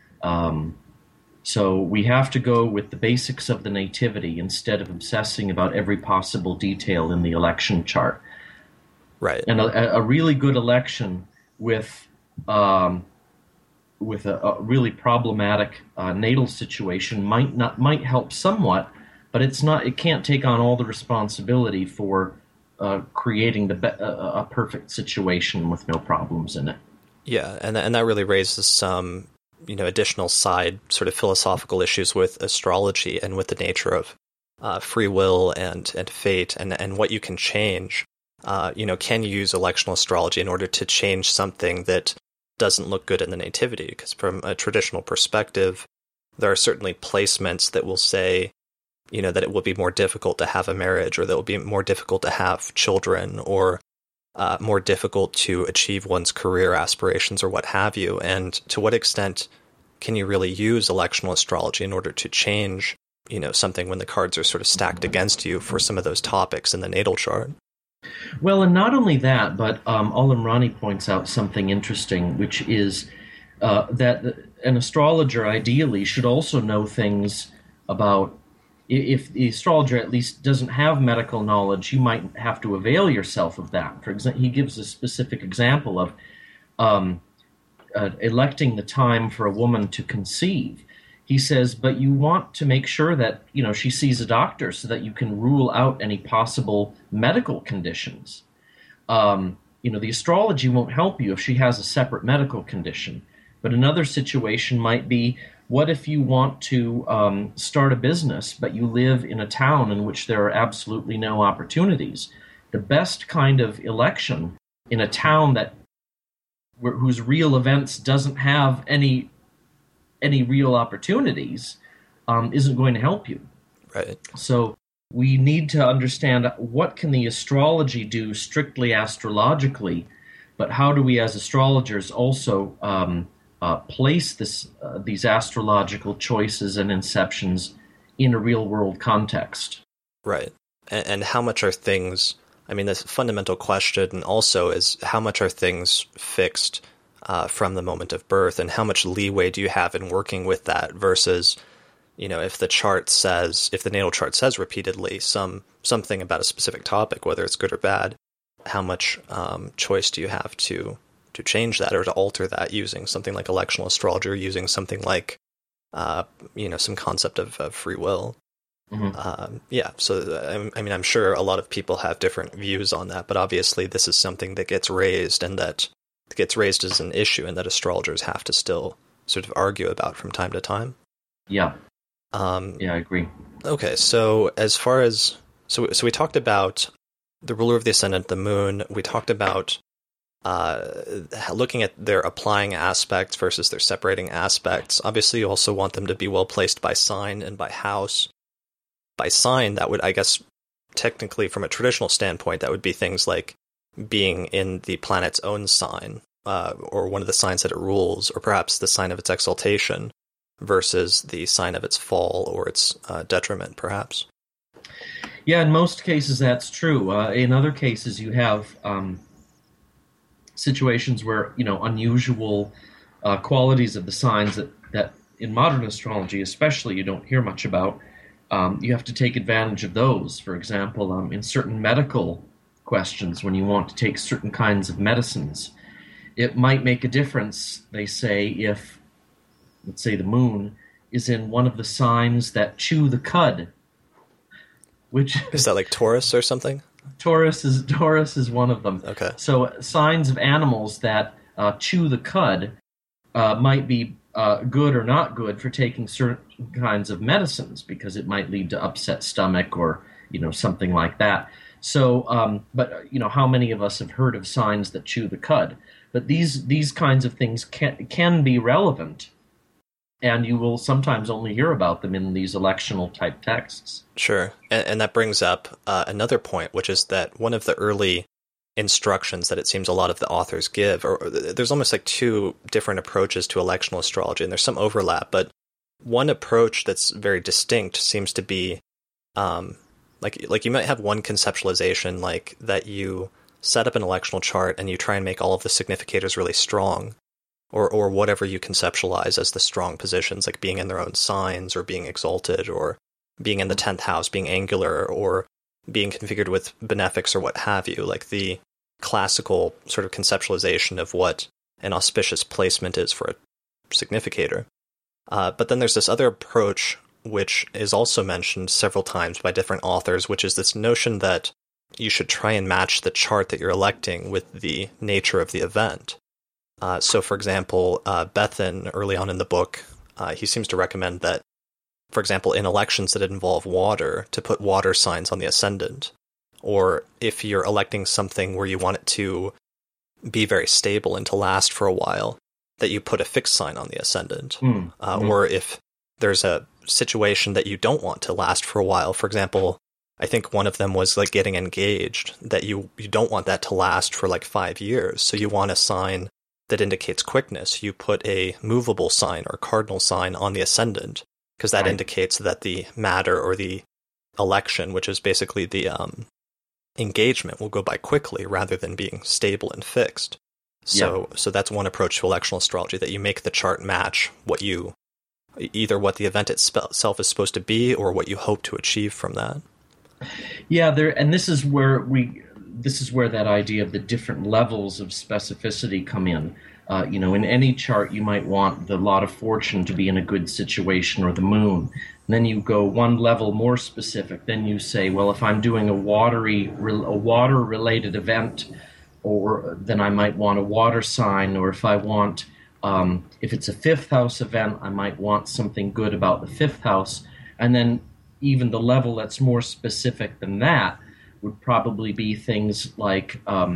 So we have to go with the basics of the nativity instead of obsessing about every possible detail in the election chart. Right. And a really good election with a really problematic natal situation might help somewhat, but it can't take on all the responsibility for creating a perfect situation with no problems in it. Yeah, and that really raises some, additional side sort of philosophical issues with astrology and with the nature of free will and fate and what you can change. Can you use electional astrology in order to change something that doesn't look good in the nativity? Because from a traditional perspective, there are certainly placements that will say, that it will be more difficult to have a marriage, or that it will be more difficult to have children, or more difficult to achieve one's career aspirations or what have you. And to what extent can you really use electional astrology in order to change, something when the cards are sort of stacked against you for some of those topics in the natal chart? Well, and not only that, but Al-Amrani points out something interesting, which is that an astrologer ideally should also know things about, if the astrologer at least doesn't have medical knowledge, you might have to avail yourself of that. For example, he gives a specific example of electing the time for a woman to conceive. He says, but you want to make sure that, she sees a doctor so that you can rule out any possible medical conditions. The astrology won't help you if she has a separate medical condition. But another situation might be, what if you want to start a business, but you live in a town in which there are absolutely no opportunities? The best kind of election in a town whose real events doesn't have any real opportunities isn't going to help you. Right. So we need to understand, what can the astrology do strictly astrologically, but how do we as astrologers also place these astrological choices and inceptions in a real-world context? Right. And how much are things, I mean, this fundamental question also is how much are things fixed from the moment of birth, and how much leeway do you have in working with that versus, if the natal chart says repeatedly something about a specific topic, whether it's good or bad, how much choice do you have to change that or to alter that using something like electional astrology or using something like, some concept of free will. Mm-hmm. So I mean, I'm sure a lot of people have different views on that, but obviously this is something that gets raised as an issue and that astrologers have to still sort of argue about from time to time. Yeah. I agree. Okay, so as far as so we talked about the ruler of the ascendant, the moon. We talked about looking at their applying aspects versus their separating aspects. Obviously, you also want them to be well placed by sign and by house. By sign, that would, I guess, technically from a traditional standpoint, that would be things like being in the planet's own sign, or one of the signs that it rules, or perhaps the sign of its exaltation versus the sign of its fall or its detriment, perhaps. Yeah, in most cases that's true. In other cases, you have situations where unusual qualities of the signs that in modern astrology, especially, you don't hear much about. You have to take advantage of those. For example, in certain medical questions, when you want to take certain kinds of medicines, it might make a difference, they say, if, let's say, the moon is in one of the signs that chew the cud. Which is that like Taurus or something? Taurus is one of them. Okay. So signs of animals that chew the cud might be good or not good for taking certain kinds of medicines, because it might lead to upset stomach or something like that. So, but how many of us have heard of signs that chew the cud? But these kinds of things can be relevant, and you will sometimes only hear about them in these electional type texts. Sure, and that brings up another point, which is that one of the early instructions that it seems a lot of the authors give, or there's almost like two different approaches to electional astrology, and there's some overlap, but one approach that's very distinct seems to be like you might have one conceptualization, like that you set up an electional chart and you try and make all of the significators really strong, or whatever you conceptualize as the strong positions, like being in their own signs or being exalted or being in the 10th house, being angular, or being configured with benefics or what have you, like the classical sort of conceptualization of what an auspicious placement is for a significator. But then there's this other approach, which is also mentioned several times by different authors, which is this notion that you should try and match the chart that you're electing with the nature of the event. So, for example, Bethan, early on in the book, he seems to recommend that, for example, in elections that involve water, to put water signs on the ascendant. Or if you're electing something where you want it to be very stable and to last for a while, that you put a fixed sign on the ascendant. Or if there's a situation that you don't want to last for a while, for example, I think one of them was like getting engaged, that you don't want that to last for like 5 years. So you want a sign that indicates quickness. You put a movable sign or cardinal sign on the ascendant, because that indicates that the matter or the election, which is basically the engagement, will go by quickly rather than being stable and fixed. So that's one approach to electional astrology, that you make the chart match either what the event itself is supposed to be or what you hope to achieve from that. Yeah, and this is where that idea of the different levels of specificity come in. In any chart, you might want the lot of fortune to be in a good situation, or the moon. And then you go one level more specific. Then you say, well, if I'm doing a water-related event, or then I might want a water sign. Or if I want, if it's a fifth house event, I might want something good about the fifth house. And then even the level that's more specific than that would probably be things like,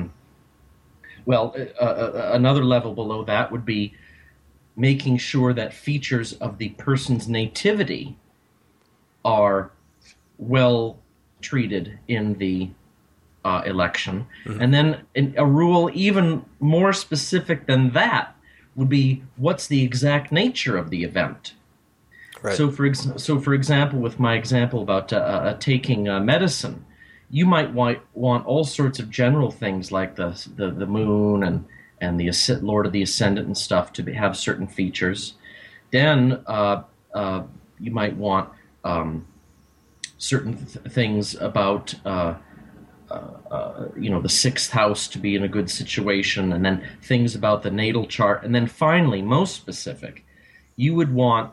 another level below that would be making sure that features of the person's nativity are well treated in the election. Mm-hmm. And then a rule even more specific than that would be, what's the exact nature of the event? Right. So for example, with my example about taking medicine, you might want all sorts of general things like the moon and the Lord of the Ascendant and stuff to have certain features. Then you might want certain things about the sixth house to be in a good situation, and then things about the natal chart, and then finally, most specific, you would want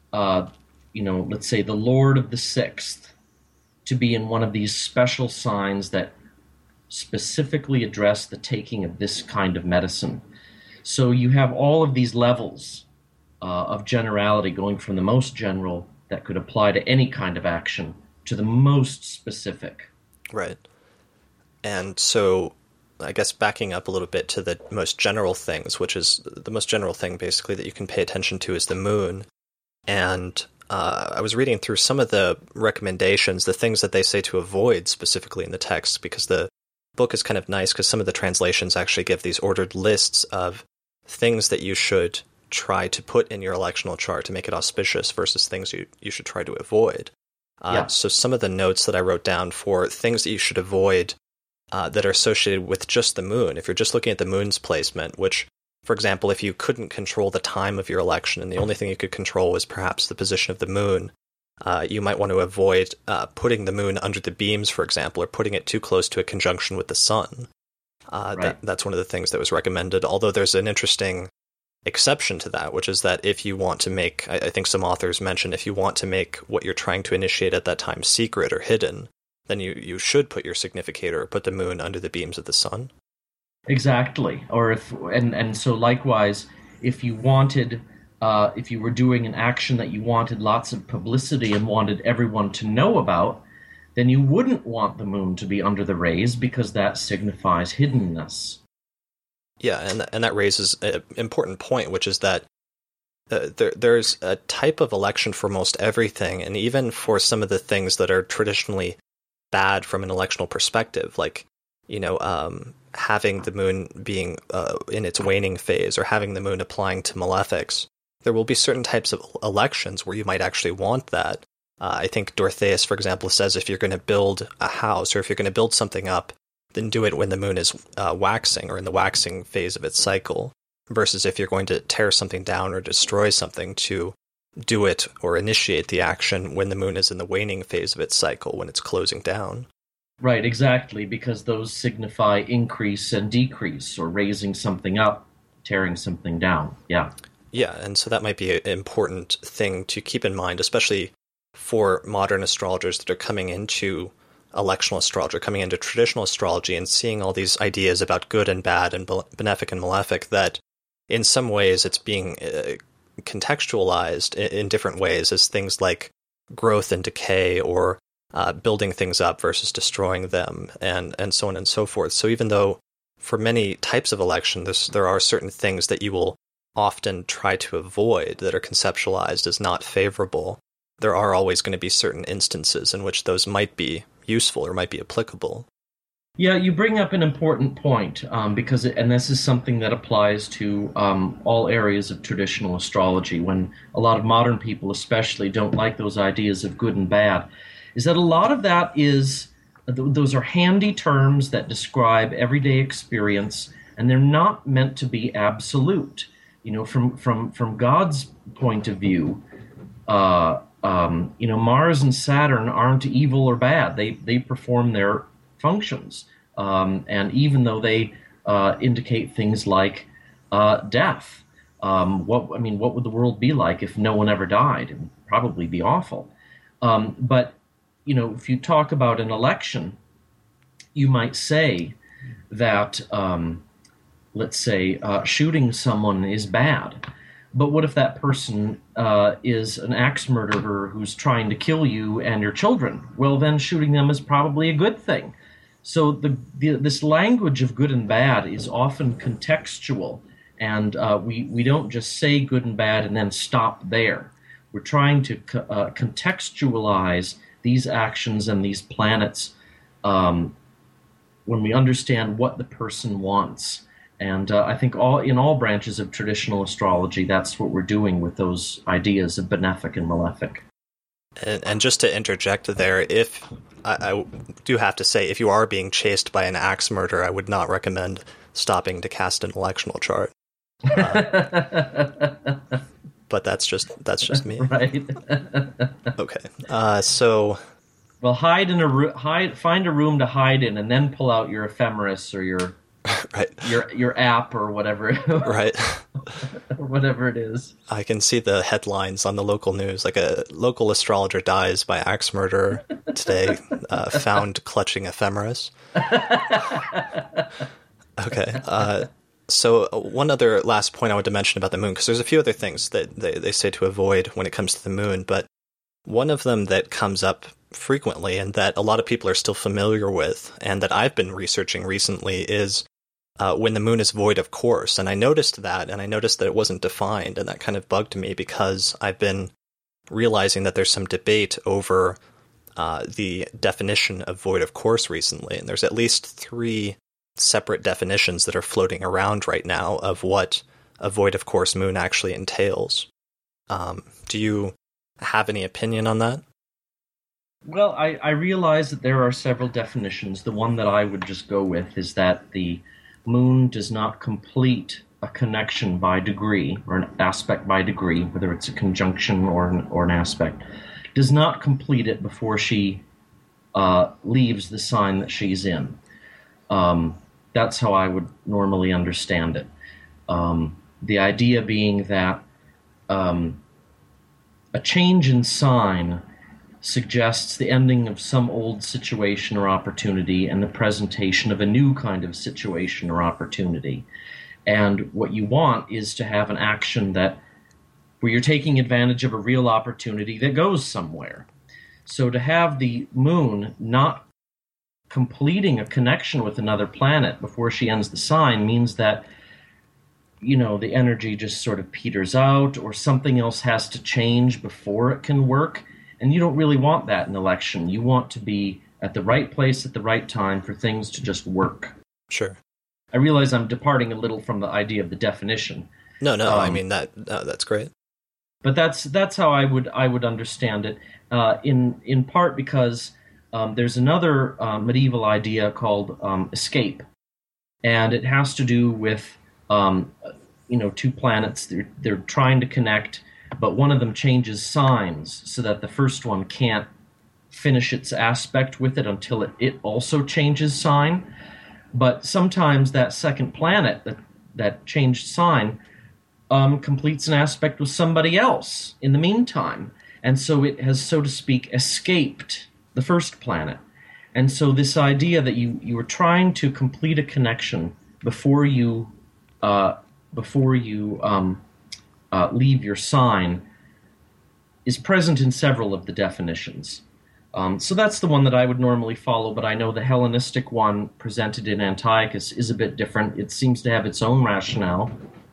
let's say the Lord of the sixth to be in one of these special signs that specifically address the taking of this kind of medicine. So you have all of these levels of generality, going from the most general that could apply to any kind of action to the most specific. Right. And so I guess backing up a little bit to the most general things, which is the most general thing basically that you can pay attention to is the moon. And I was reading through some of the recommendations, the things that they say to avoid specifically in the text, because the book is kind of nice because some of the translations actually give these ordered lists of things that you should try to put in your electional chart to make it auspicious versus things you should try to avoid. So some of the notes that I wrote down for things that you should avoid that are associated with just the moon, if you're just looking at the moon's placement, which, for example, if you couldn't control the time of your election and the only thing you could control was perhaps the position of the moon, you might want to avoid putting the moon under the beams, for example, or putting it too close to a conjunction with the sun. Right. That's one of the things that was recommended, although there's an interesting exception to that, which is that if you want to make, I think some authors mention, if you want to make what you're trying to initiate at that time secret or hidden, then you should put your significator or put the moon under the beams of the sun. Exactly. Or so likewise, if you wanted, if you were doing an action that you wanted lots of publicity and wanted everyone to know about, then you wouldn't want the moon to be under the rays because that signifies hiddenness. Yeah, and that raises an important point, which is that there's a type of election for most everything, and even for some of the things that are traditionally bad from an electional perspective, like, having the moon being in its waning phase or having the moon applying to malefics. There will be certain types of elections where you might actually want that. I think Dorotheus, for example, says if you're going to build a house or if you're going to build something up, then do it when the moon is waxing or in the waxing phase of its cycle, versus if you're going to tear something down or destroy something, to do it or initiate the action when the moon is in the waning phase of its cycle, when it's closing down. Right, exactly, because those signify increase and decrease, or raising something up, tearing something down. Yeah. Yeah, and so that might be an important thing to keep in mind, especially for modern astrologers that are coming into electional astrology, coming into traditional astrology and seeing all these ideas about good and bad and benefic and malefic, that in some ways it's being contextualized in different ways as things like growth and decay, or building things up versus destroying them, and so on and so forth. So even though for many types of election there are certain things that you will often try to avoid that are conceptualized as not favorable, there are always going to be certain instances in which those might be useful or might be applicable. Yeah, you bring up an important point, because this is something that applies to all areas of traditional astrology, when a lot of modern people especially don't like those ideas of good and bad, is that a lot of that is, those are handy terms that describe everyday experience, and they're not meant to be absolute. From God's point of view, Mars and Saturn aren't evil or bad. They perform their functions, and even though they indicate things like death, what would the world be like if no one ever died? It would probably be awful. But if you talk about an election, you might say that, let's say, shooting someone is bad. But what if that person is an axe murderer who's trying to kill you and your children? Well, then shooting them is probably a good thing. So this language of good and bad is often contextual, and we don't just say good and bad and then stop there. We're trying to contextualize these actions and these planets when we understand what the person wants. And I think in all branches of traditional astrology, that's what we're doing with those ideas of benefic and malefic. And just to interject there, if I do have to say, if you are being chased by an axe murderer, I would not recommend stopping to cast an electional chart. But that's just me. Right. Okay. So. Well, find a room to hide in, and then pull out your ephemeris or your right. your app or whatever. Right. Whatever it is. I can see the headlines on the local news, like a local astrologer dies by axe murder today, found clutching ephemeris. Okay. So one other last point I wanted to mention about the moon, because there's a few other things that they say to avoid when it comes to the moon, but one of them that comes up frequently and that a lot of people are still familiar with and that I've been researching recently is when the moon is void of course. And I noticed that, and I noticed that it wasn't defined, and that kind of bugged me because I've been realizing that there's some debate over the definition of void of course recently, and there's at least 3 separate definitions that are floating around right now of what a void of course moon actually entails. Do you have any opinion on that? Well, I realize that there are several definitions. The one that I would just go with is that the moon does not complete a connection by degree, or an aspect by degree, whether it's a conjunction or an aspect, does not complete it before she leaves the sign that she's in. That's how I would normally understand it. The idea being that a change in sign suggests the ending of some old situation or opportunity and the presentation of a new kind of situation or opportunity. And what you want is to have an action that where you're taking advantage of a real opportunity that goes somewhere. So to have the moon not completing a connection with another planet before she ends the sign means that, the energy just sort of peters out, or something else has to change before it can work. And you don't really want that in election. You want to be at the right place at the right time for things to just work. Sure. I realize I'm departing a little from the idea of the definition. No, I mean that's great. But that's how I would understand it. In part because there's another medieval idea called escape, and it has to do with 2 planets. They're trying to connect, but one of them changes signs so that the first one can't finish its aspect with it until it also changes sign. But sometimes that second planet that changed sign completes an aspect with somebody else in the meantime. And so it has, so to speak, escaped the first planet. And so this idea that you were trying to complete a connection before you leave your sign is present in several of the definitions. So that's the one that I would normally follow, but I know the Hellenistic one presented in Antiochus is a bit different. It seems to have its own rationale.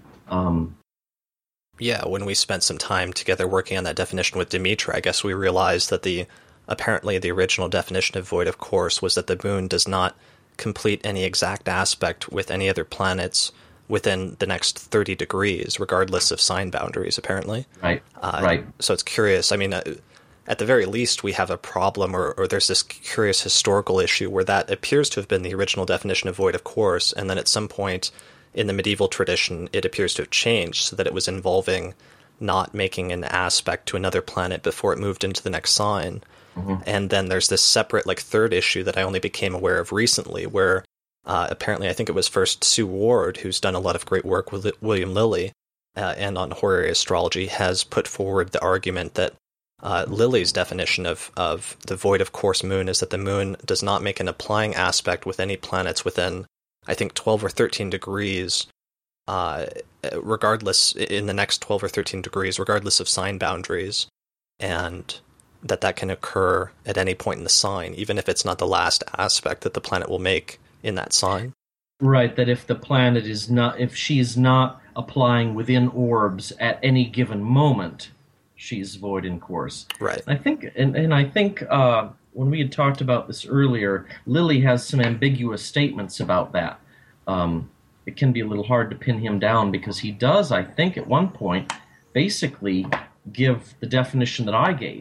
Yeah, when we spent some time together working on that definition with Demetra, I guess we realized that apparently the original definition of void of course was that the moon does not complete any exact aspect with any other planets within the next 30 degrees, regardless of sign boundaries, apparently. Right, right. So it's curious. I mean, at the very least, we have a problem, or there's this curious historical issue where that appears to have been the original definition of void of course, and then at some point in the medieval tradition, it appears to have changed so that it was involving not making an aspect to another planet before it moved into the next sign. Mm-hmm. And then there's this separate, third issue that I only became aware of recently, where apparently I think it was first Sue Ward, who's done a lot of great work with William Lilly and on horary astrology, has put forward the argument that Lilly's definition of the void of course moon is that the moon does not make an applying aspect with any planets within, I think, 12 or 13 degrees, regardless, in the next 12 or 13 degrees, regardless of sign boundaries, and that can occur at any point in the sign, even if it's not the last aspect that the planet will make in that sign. Right, that if the planet if she is not applying within orbs at any given moment, she's void in course. Right. I think when we had talked about this earlier, Lilly has some ambiguous statements about that. It can be a little hard to pin him down because he does, I think, at one point, basically give the definition that I gave,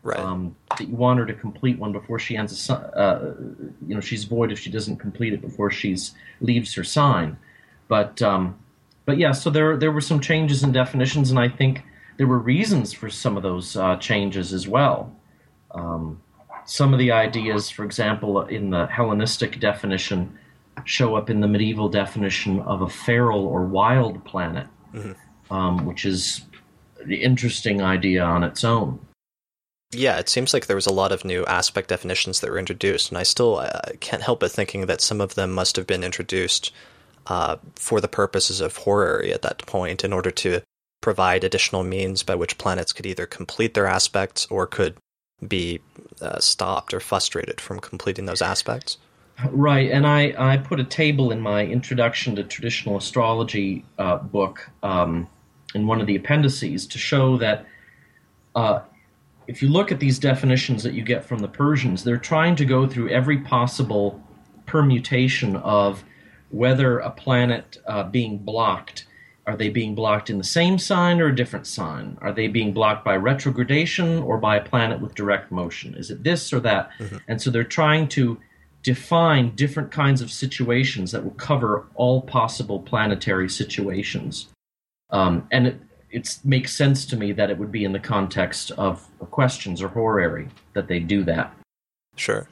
Right. That you want her to complete one before she ends she's void if she doesn't complete it before she's leaves her sign. But yeah, so there were some changes in definitions, and I think there were reasons for some of those changes as well. Some of the ideas, for example, in the Hellenistic definition, show up in the medieval definition of a feral or wild planet, which is an interesting idea on its own. Yeah, it seems like there was a lot of new aspect definitions that were introduced, and I still can't help but thinking that some of them must have been introduced for the purposes of horary at that point, in order to provide additional means by which planets could either complete their aspects or could be stopped or frustrated from completing those aspects. Right, and I put a table in my Introduction to Traditional Astrology book in one of the appendices to show that if you look at these definitions that you get from the Persians, they're trying to go through every possible permutation of whether a planet being blocked, are they being blocked in the same sign or a different sign? Are they being blocked by retrogradation or by a planet with direct motion? Is it this or that? And so they're trying to define different kinds of situations that will cover all possible planetary situations. And it makes sense to me that it would be in the context of questions or horary that they do that. Sure.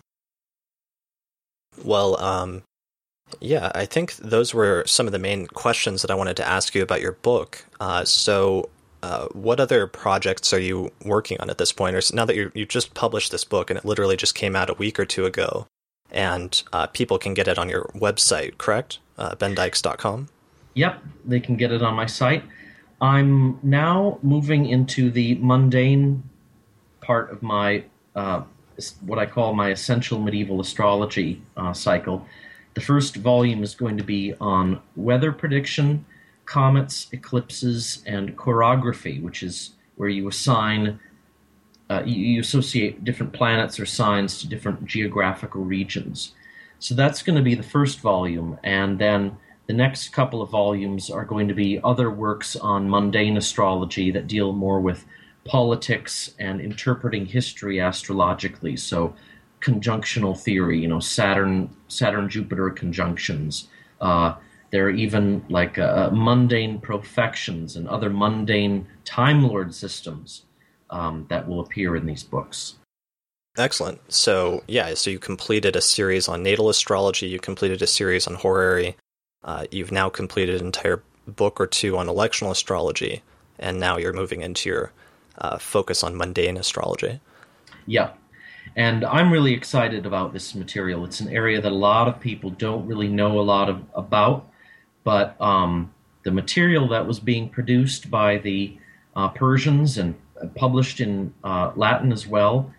Well, yeah, I think those were some of the main questions that I wanted to ask you about your book. So what other projects are you working on at this point? Or now that you just published this book and it literally just came out a week or two ago, and people can get it on your website, correct? bendykes.com? Yep, they can get it on my site. I'm now moving into the mundane part of my, what I call my essential medieval astrology cycle. The first volume is going to be on weather prediction, comets, eclipses, and chorography, which is where you assign, you associate different planets or signs to different geographical regions. So that's going to be the first volume, and then the next couple of volumes are going to be other works on mundane astrology that deal more with politics and interpreting history astrologically. So conjunctional theory, Saturn-Jupiter conjunctions. There are even like mundane profections and other mundane Time Lord systems that will appear in these books. Excellent. So, yeah, so you completed a series on natal astrology, you completed a series on horary, you've now completed an entire book or two on electional astrology, and now you're moving into your focus on mundane astrology. Yeah. And I'm really excited about this material. It's an area that a lot of people don't really know a lot about, but the material that was being produced by the Persians and published in Latin as well,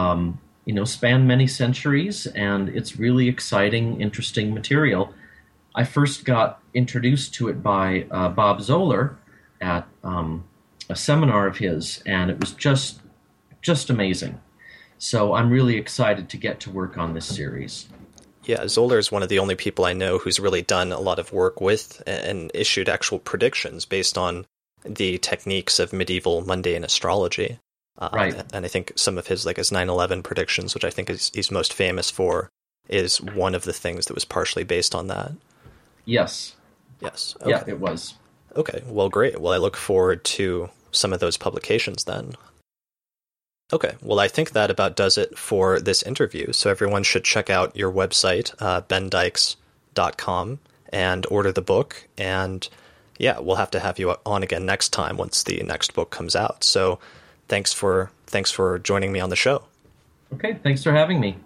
span many centuries, and it's really exciting, interesting material. I first got introduced to it by Bob Zoller at a seminar of his, and it was just amazing. So I'm really excited to get to work on this series. Yeah, Zoller is one of the only people I know who's really done a lot of work with and issued actual predictions based on the techniques of medieval mundane astrology. Right. And I think some of his, like his 9/11 predictions, which I think he's most famous for, is one of the things that was partially based on that. Yes. Yes. Okay. Yeah, it was. Okay, well, great. Well, I look forward to some of those publications then. Okay, well, I think that about does it for this interview. So everyone should check out your website, bendykes.com, and order the book. And yeah, we'll have to have you on again next time once the next book comes out. So thanks for joining me on the show. Okay, thanks for having me.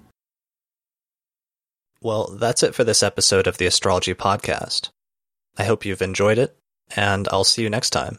Well, that's it for this episode of the Astrology Podcast. I hope you've enjoyed it, and I'll see you next time.